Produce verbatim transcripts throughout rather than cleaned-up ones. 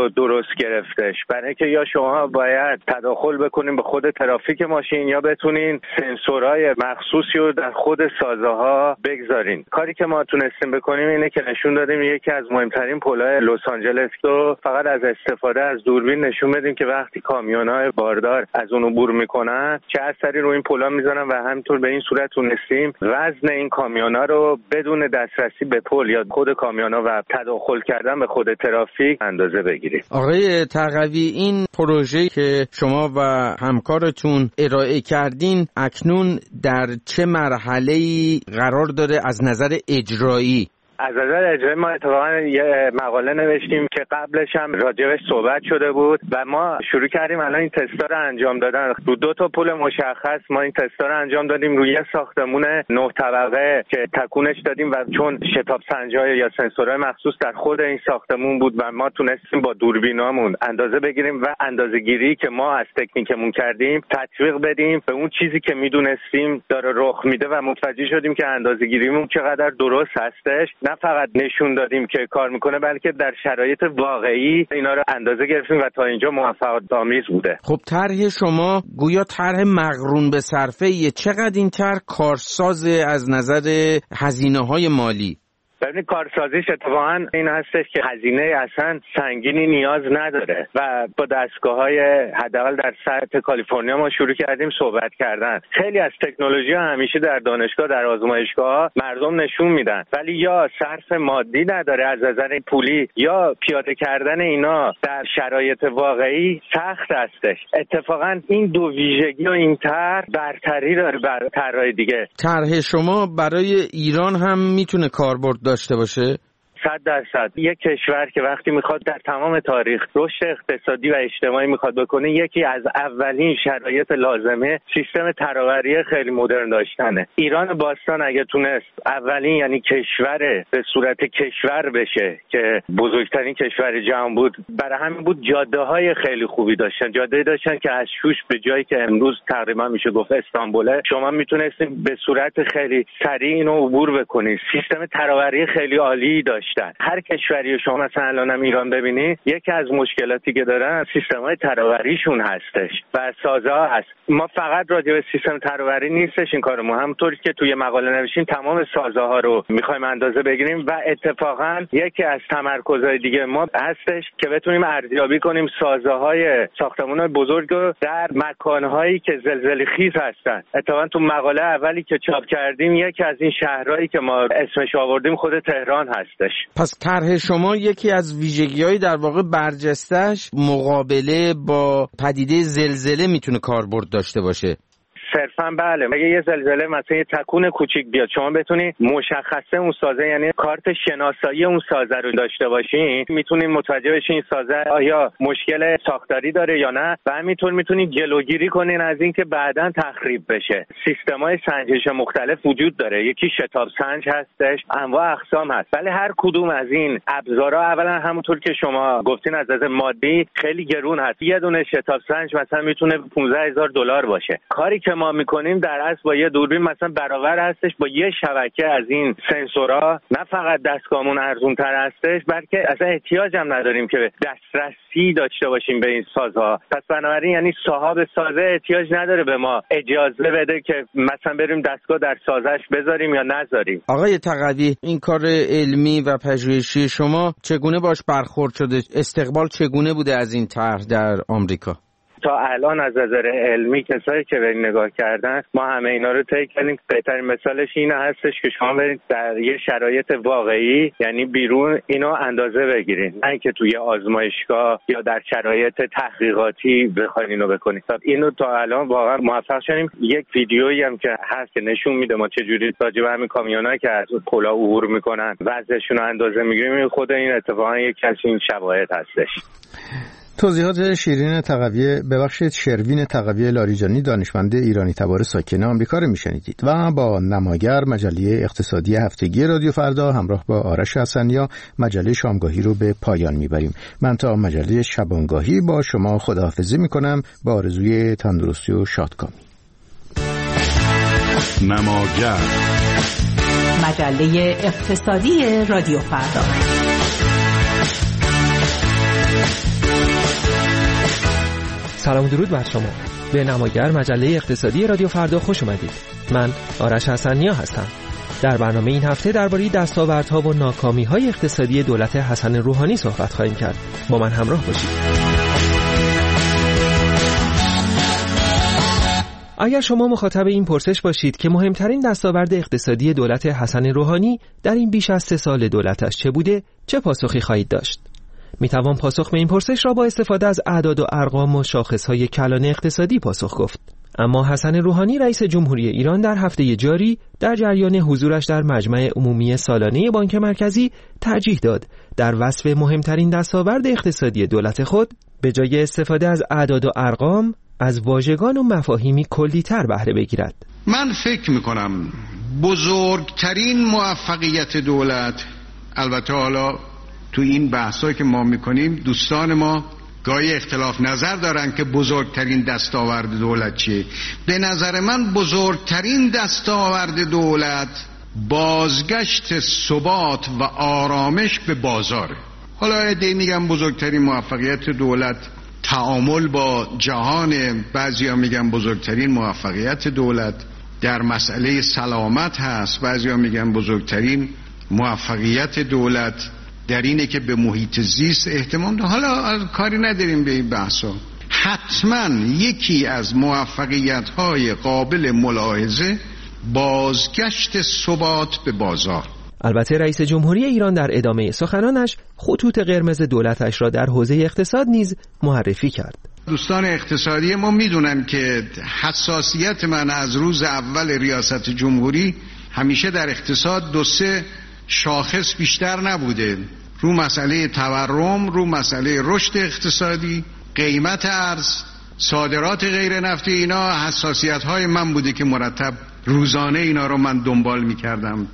رو درست گرفتش. برای اینکه یا شما باید تداخل بکنین به خود ترافیک ماشین یا بتونین سنسورهای مخصوصی رو در خود سازه‌ها بگذارین. کاری که ما تونستیم بکنیم اینه که نشون دادیم یکی از مهمترین پل‌های لس آنجلس رو فقط از استفاده از دوربین نشون بدیم که وقتی کامیون‌های باردار از اون عبور میکنن چه اثری رو این پل‌ها میذارن و همینطور به این صورت تونستیم وزن این کامیون‌ها رو بدون دسترسی به پل یا خود کامیون‌ها و تداخل کردن به خود ترافیک اندازه بگیریم. آقای تقوی، این پروژه‌ای که شما و همکارتون ارائه کردین اکنون در چه مرحله‌ای قرار داره از نظر اجرایی؟ از نظر اجرایی ما اتفاقا یه مقاله نوشتیم که قبلش هم راجبش صحبت شده بود و ما شروع کردیم الان این تستا رو انجام دادن. رو دو تا پل مشخص ما این تستا رو انجام دادیم، روی ساختمون نه طبقه که تکونش دادیم و چون شتاب سنجای یا سنسورهای مخصوص در خود این ساختمون بود و ما تونستیم با دوربینامون اندازه بگیریم و اندازه‌گیری که ما از تکنیکمون کردیم تطبیق بدیم به اون چیزی که میدونستیم داره رخ میده و متوجه شدیم که اندازه‌گیریمون چقدر درست هستش. نه فقط نشون دادیم که کار میکنه بلکه در شرایط واقعی اینا رو اندازه گرفتیم و تا اینجا موفقیت آمیز بوده. خب طرح شما گویا طرح مقرون به صرفه یه، چقدر این طرح کارساز از نظر هزینه‌های مالی؟ ببینید کارسازیش اتفاقا این هستش که هزینه اصلا سنگینی نیاز نداره و با دستگاه‌های حداقل در سطح کالیفرنیا ما شروع کردیم صحبت کردن. خیلی از تکنولوژی ها همیشه در دانشگاه در آزمایشگاه مردم نشون میدن ولی یا صرف مادی نداره از نظر پولی یا پیاده کردن اینا در شرایط واقعی سخت هستش. اتفاقا این دو ویژگی و این طرح برتری داره بر طرح‌های دیگه. طرح شما برای ایران هم میتونه کاربرد داشته باشه؟ صد درصد. یک کشور که وقتی میخواد در تمام تاریخ رشد اقتصادی و اجتماعی میخواد بکنه یکی از اولین شرایط لازمه سیستم تراوری خیلی مدرن داشتنه. ایران باستان اگه تونست اولین یعنی کشور به صورت کشور بشه که بزرگترین کشور جهان بود، برای همین بود جاده های خیلی خوبی داشتن. جاده داشتن که از شوش به جایی که امروز تقریبا میشه گفت استانبوله شما میتونستید به صورت خیلی سریع اینو عبور بکنید. سیستم تراوری خیلی عالی داشت. هر کشوری شما مثلا الانم ایران ببینید یکی از مشکلاتی که دارن سیستم‌های تراوریشون هستش و سازه‌ها هست. ما فقط راجع به سیستم تراوری نیستش این کارمون، همونطوری که توی مقاله نوشتیم تمام سازه‌ها رو می‌خوایم اندازه بگیریم و اتفاقا یکی از تمرکزهای دیگه ما هستش که بتونیم ارزیابی کنیم سازه‌های ساختمان‌های بزرگ رو در مکان‌هایی که زلزله‌خیز هستن. اتفاقا تو مقاله اولی که چاپ کردیم یکی از این شهرهایی که ما اسمش آوردیم خود تهران هستش. پس طرح شما یکی از ویژگی‌های در واقع برجسته‌اش مقابله با پدیده زلزله میتونه کاربرد داشته باشه. صرفا بله، اگه یه زلزله مثلا یه تکون کوچیک بیاد شما بتونی مشخصه اون سازه یعنی کارت شناسایی اون سازه رو داشته باشین، میتونین متوجه بشین این سازه آیا مشکل ساختاری داره یا نه و همینطور میتونین جلوگیری کنین از اینکه بعداً تخریب بشه. سیستم‌های سنجش مختلف وجود داره، یکی شتاب سنج هستش، انواع اقسام هست، ولی هر کدوم از این ابزارها اولا همونطور که شما گفتین از نظر مادی خیلی گرون هست. یه دونه شتاب سنج مثلا میتونه پانزده هزار دلار باشه. کاری که ما میکنیم در اصل با یه دوربین مثلا برابر هستش با یه شبکه از این سنسورها. نه فقط دستگاهمون ارزون تر هستش بلکه اصلا احتیاج هم نداریم که دسترسی داشته باشیم به این سازها. پس بنابراین یعنی صاحب سازه احتیاج نداره به ما اجازه بده که مثلا بریم دستگاه در سازش بذاریم یا نذاریم. آقای تقوی، این کار علمی و پژوهشی شما چگونه باش برخورد شده؟ استقبال چگونه بوده از این طرح در آمریکا؟ تا الان از نظر علمی کسایی که به نگاه کردن ما همه اینا رو طی کردیم. بهترین مثالش این هستش که شما برید در یه شرایط واقعی یعنی بیرون اینو اندازه بگیرین، نه اینکه توی آزمایشگاه یا در شرایط تحقیقاتی بخواید اینو بکنید. اینو تا الان واقعا موفق شدیم. یک ویدیویی هم که هست که نشون میده ما چجوری راجع به همین کامیونایی که از پلا عبور میکنن وزنشون رو اندازه میگیریم. خود این اتفاقا یکی از این شواهد هستش. توضیحات شیرین تقوی ببخشید شروین تقوی لاریجانی دانشمند ایرانی تبار ساکن آمریکا رو میشنیدید و با نماگر مجله اقتصادی هفتگی رادیو فردا همراه با آرش حسنیا مجله شامگاهی رو به پایان میبریم. من تا مجله شبانگاهی با شما خداحافظی میکنم با آرزوی تندرستی و شادکامی. نماگر مجله اقتصادی رادیو فردا. سلام و درود بر شما. به نماگر مجله اقتصادی رادیو فردا خوش اومدید. من آرش حسنیا هستم. در برنامه این هفته درباره دستاوردها و ناکامی‌های اقتصادی دولت حسن روحانی صحبت خواهیم کرد. با من همراه باشید. اگر شما مخاطب این پرسش باشید که مهمترین دستاورد اقتصادی دولت حسن روحانی در این بیش از سه سال دولتش چه بوده، چه پاسخی خواهید داشت؟ میتوان پاسخ به این پرسش را با استفاده از اعداد و ارقام و شاخصهای کلان اقتصادی پاسخ گفت. اما حسن روحانی رئیس جمهوری ایران در هفته جاری در جریان حضورش در مجمع عمومی سالانه بانک مرکزی ترجیح داد در وصف مهمترین دستاورد اقتصادی دولت خود به جای استفاده از اعداد و ارقام از واژگان و مفاهیمی کلی‌تر بهره بگیرد. من فکر میکنم بزرگترین موفقیت دولت، البته حالا تو این بحثایی که ما میکنیم دوستان ما گاهی اختلاف نظر دارن که بزرگترین دستاورد دولت چیه. به نظر من بزرگترین دستاورد دولت بازگشت ثبات و آرامش به بازاره. حالا عده‌ای میگن بزرگترین موفقیت دولت تعامل با جهان، بعضیا میگن بزرگترین موفقیت دولت در مسئله سلامت هست، بعضیا میگن بزرگترین موفقیت دولت در اینه که به محیط زیست اهتمام ده. حالا کاری نداریم به این بحثا. حتما یکی از موفقیت‌های قابل ملاحظه بازگشت ثبات به بازار. البته رئیس جمهوری ایران در ادامه سخنانش خطوط قرمز دولتش را در حوزه اقتصاد نیز معرفی کرد. دوستان اقتصادی ما میدونن که حساسیت من از روز اول ریاست جمهوری همیشه در اقتصاد دو سه شاخص بیشتر نبوده: رو مسئله تورم، رو مسئله رشد اقتصادی، قیمت ارز، صادرات غیر نفتی. اینا حساسیت های من بوده که مرتب روزانه اینا رو من دنبال میکردم.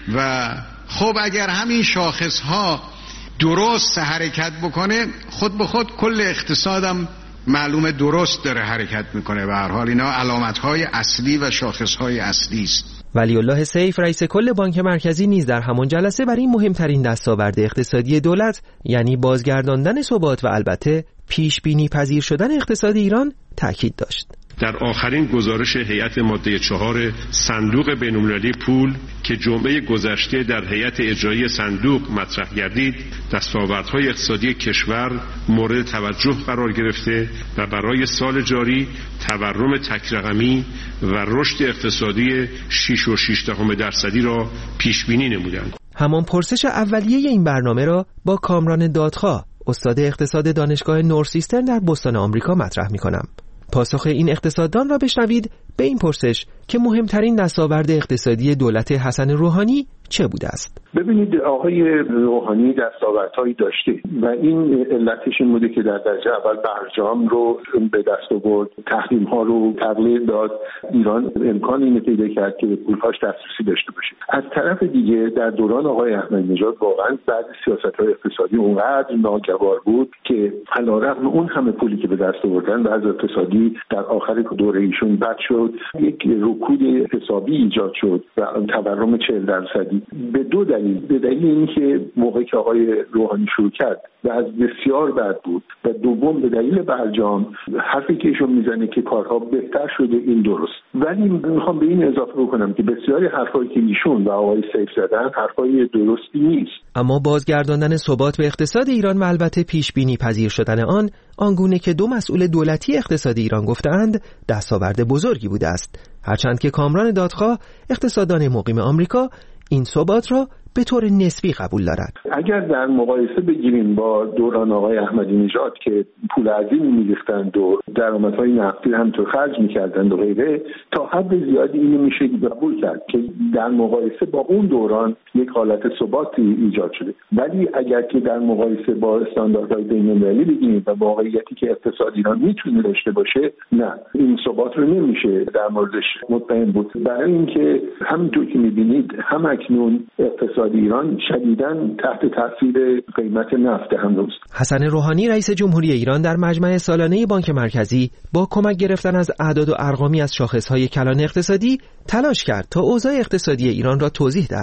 و خب اگر همین شاخص ها درست حرکت بکنه، خود به خود کل اقتصادم معلومه درست داره حرکت میکنه. به هر حال اینا علامت های اصلی و شاخص های اصلی است. ولی الله سیف رئیس کل بانک مرکزی نیز در همان جلسه بر این مهمترین دستاورد اقتصادی دولت، یعنی بازگرداندن ثبات و البته پیش بینی پذیر شدن اقتصاد ایران تاکید داشت. در آخرین گزارش هیئت ماده چهار صندوق بین‌المللی پول که جمعه گذشته در هیئت اجرایی صندوق مطرح گردید، دستاوردهای اقتصادی کشور مورد توجه قرار گرفته و برای سال جاری تورم تک رقمی و رشد اقتصادی شش و شش دهم درصدی را پیش بینی نمودند. همان پرسش اولیه این برنامه را با کامران دادخواه، استاد اقتصاد دانشگاه نورسیسترن در بوستون آمریکا مطرح می‌کنم. پاسخ این اقتصاددان را بشنوید به این پرسش که مهمترین دستاورد اقتصادی دولت حسن روحانی چه بوده است. ببینید آقای روحانی دستاوردهایی داشته و این علتش این بوده که در درجه اول برجام رو به دست آورد، تحریم ها رو تغییر داد، ایران امکان اینو پیدا کرد که به پولهاش دسترسی داشته باشه. از طرف دیگه در دوران آقای احمدی نژاد واقعا بعضی سیاست‌های اقتصادی اونقدر ناگوار بود که علیرغم اون همه پولی که به دست آوردن وضع اقتصادی در آخر دوره ایشون بد شد، یک رکود حسابی ایجاد شد و تورم چهل درصدی به دو دلیل. به دلیل اینکه موقعی که آقای روحانی شروع کرد و از بسیار بد بود و دوم به دلیل برجام. حرفی که ایشون میزنه که کارها بهتر شده این درست، ولی میخوام به این اضافه بکنم که بسیاری حرفایی که ایشون و آقای سیف زدن حرفای درستی نیست. اما بازگرداندن ثبات به اقتصاد ایران و البته پیش بینی پذیر شدن آن آنگونه که دو مسئول دولتی اقتصاد ایران گفتند دستاورد بزرگی بوده است، هرچند که کامران دادخواه اقتصاددان مقیم آمریکا این ثبات را به طور نسبی قبول دارد. اگر در مقایسه بگیریم با دوران آقای احمدی نژاد که پول عظیمی می‌ریختند و درآمدهای نفتی هم تو خرج می‌کردند و غیره، تا حد زیادی اینو میشه قبول کرد که در مقایسه با اون دوران یک حالت ثباتی ایجاد شده. ولی اگر که در مقایسه با استانداردهای بین‌المللی بگیریم و واقعیتی که اقتصاد ایران میتونه داشته باشه، نه، این ثبات رو نمیشه در موردش مطمئن بود. برای اینکه همونطور که می‌بینید هم اکنون اقتصاد ایران شدیداً تحت تاثیر قیمت نفت هنوز. حسن روحانی رئیس جمهوری ایران در مجمع سالانه بانک مرکزی با کمک گرفتن از اعداد و ارقامی از شاخصهای کلان اقتصادی تلاش کرد تا اوضاع اقتصادی ایران را توضیح دهد.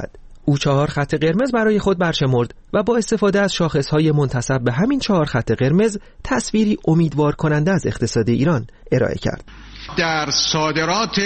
او چهار خط قرمز برای خود برشمرد و با استفاده از شاخصهای منتسب به همین چهار خط قرمز تصویری امیدوار کننده از اقتصاد ایران ارائه کرد. در صادرات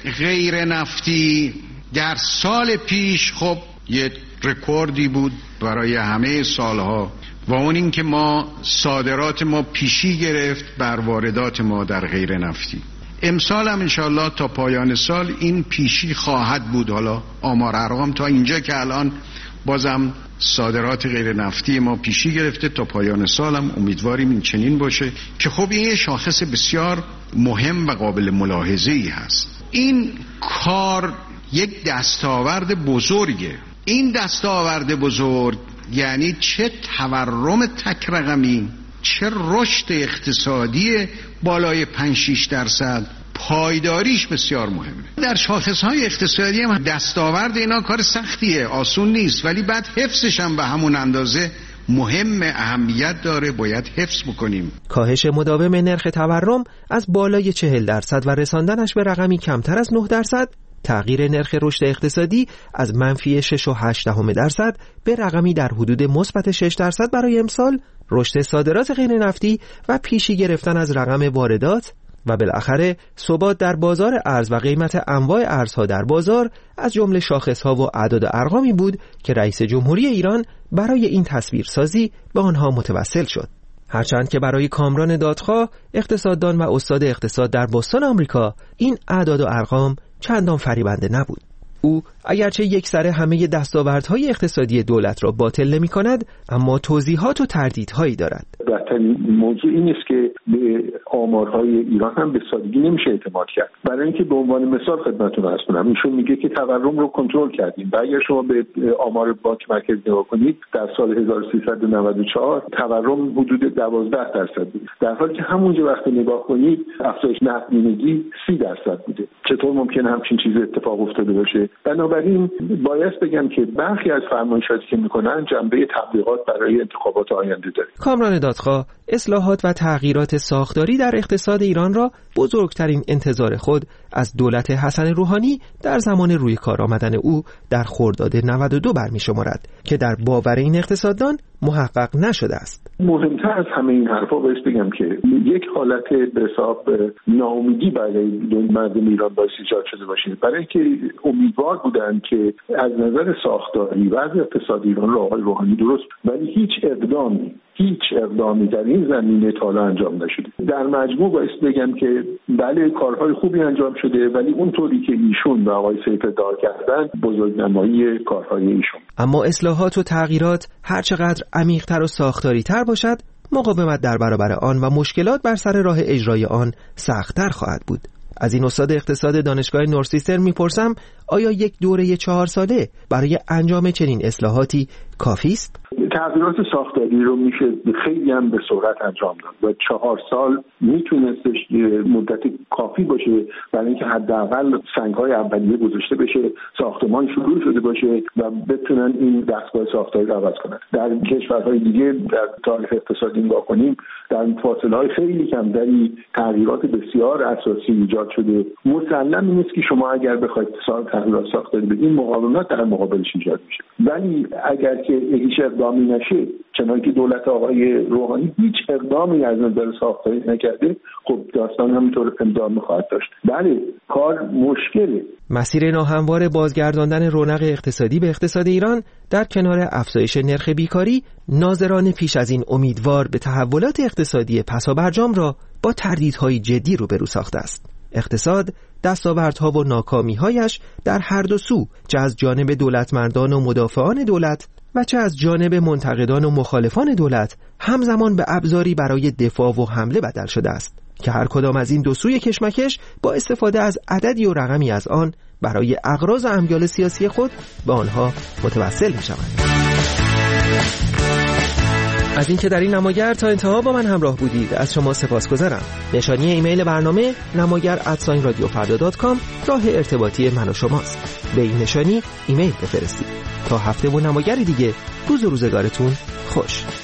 غیر نفتی در سال پیش خب یه رکوردی بود برای همه سالها و اون این که ما صادرات ما پیشی گرفت بر واردات ما در غیر نفتی. امسال هم انشاءالله تا پایان سال این پیشی خواهد بود. حالا آمار ارقام تا اینجا که الان بازم صادرات غیر نفتی ما پیشی گرفته، تا پایان سال هم امیدواریم این چنین باشه که خب این شاخص بسیار مهم و قابل ملاحظه‌ای هست. این کار یک دستاورد بزرگه. این دستاورد بزرگ یعنی چه تورم تک رقمی، چه رشد اقتصادی بالای پنج شش درصد، پایداریش بسیار مهمه. در شاخصهای اقتصادی هم دستاورد اینا کار سختیه، آسون نیست، ولی بعد حفظش هم به همون اندازه مهم، اهمیت داره، باید حفظ بکنیم. کاهش مداوم نرخ تورم از بالای چهل درصد و رساندنش به رقمی کمتر از نه درصد، تغییر نرخ رشد اقتصادی از منفی شش و هشت دهم درصد به رقمی در حدود مثبت شش درصد برای امسال، رشد صادرات غیر نفتی و پیشی گرفتن از رقم واردات و بالاخره ثبات در بازار ارز و قیمت انواع ارزها در بازار از جمله شاخصها و اعداد و ارقامی بود که رئیس جمهوری ایران برای این تصویرسازی به آنها متوسل شد. هرچند که برای کامران دادخواه، اقتصاددان و استاد اقتصاد در بوستون آمریکا، این اعداد و ارقام چندان فریبنده نبود. او اگرچه یک سره همه دستاوردهای اقتصادی دولت را باطل نمی کند، اما توضیحات و تردیدهایی دارد. بدترین موضوع این است که به آمارهای ایران هم به سادگی نمیشه اعتماد کرد. برای اینکه به عنوان مثال خدمتتون عرض کنم، ایشون میگه که تورم رو کنترل کردیم و اگر شما به آمار بانک مرکزی نگاه کنید، در سال هزار و سیصد و نود و چهار تورم حدود دوازده درصد بود، در حالی که همونجا وقتی نگاه کنید افزایش نقدینگی سی درصد بوده. چطور ممکنه همچین چیزی اتفاق افتاده باشه؟ بنابراین باید بگم که برخی از فرمایشاتی که میکنن جنبه تبلیغات برای انتخابات آینده داره. کامران دادخواه اصلاحات و تغییرات ساختاری در اقتصاد ایران را بزرگترین انتظار خود از دولت حسن روحانی در زمان روی کار آمدن او در خرداد نود و دو برمی‌شمارد که در باور این اقتصاددان محقق نشده است. مهمتر از همه این حرفا باید بگم که یک حالت به حساب ناامیدی برای مردم ایران باعث ایجاد شده باشه، برای اینکه امیدوار بودند که از نظر ساختاری و اقتصاد ایران را آقای روحانی درست، ولی هیچ اقدامی هیچ اقدامی در این زمینه تا حالا انجام نشده. در مجموع باید بگم که بله کارهای خوبی انجام شده، ولی اونطوری که ایشون و آقای سیف ادعا کردن بزرگنمایی کارهای ایشون. اما اصلاحات و تغییرات هر چقدر عمیق‌تر و ساختاری‌تر باشد، مقاومت در برابر آن و مشکلات بر سر راه اجرای آن سخت‌تر خواهد بود. از این استاد اقتصاد دانشگاه نورسیستر میپرسم آیا یک دوره چهار ساله برای انجام چنین اصلاحاتی کافی است؟ تغییرات ساختاری رو میشه خیلی هم به سرعت انجام داد و چهار سال میتونستش مدت کافی باشه برای اینکه حداقل سنگ‌های اولیه گذاشته بشه، ساختمان شروع شده باشه و بتونن این دستگاه ساختاری رو عوض کنن. در کشورهای دیگه در تاریخ اقتصادی نگاه کنیم، در فاصله‌های خیلی کمتری تغییرات بسیار اساسی ایجاد شده. مسلم این است که شما اگر بخواید تغییرات ساختاری بدین، مقاومت در مقابلش ایجاد میشه، ولی اگر که هیچ اقدامی نشه، چنانکه که دولت آقای روحانی هیچ اقدامی از نظر ساختاری نکرده، خب داستان همینطور ادامه خواهد داشت. بله کار مشکله. مسیر ناهموار بازگرداندن رونق اقتصادی به اقتصاد ایران در کنار افزایش نرخ بیکاری، ناظران پیش از این امیدوار به تحولات اقتصادی پسابرجام را با تردیدهای جدی روبرو ساخته است. اقتصاد دستاوردها و ناکامی‌هایش در هر دو سو، چه از جانب دولتمردان و مدافعان دولت و چه از جانب منتقدان و مخالفان دولت، همزمان به ابزاری برای دفاع و حمله بدل شده است که هر کدام از این دو سوی کشمکش با استفاده از عددی و رقمی از آن برای اغراض و امیال سیاسی خود به آنها متوسل می‌شوند. از اینکه در این نماگر تا انتها با من همراه بودید از شما سپاسگزارم. نشانی ایمیل برنامه نماگر ات رادیو فردا دات کام راه ارتباطی من و شماست. به این نشانی ایمیل بفرستید. تا هفته و نماگر دیگه، روز و روزگارتون خوش.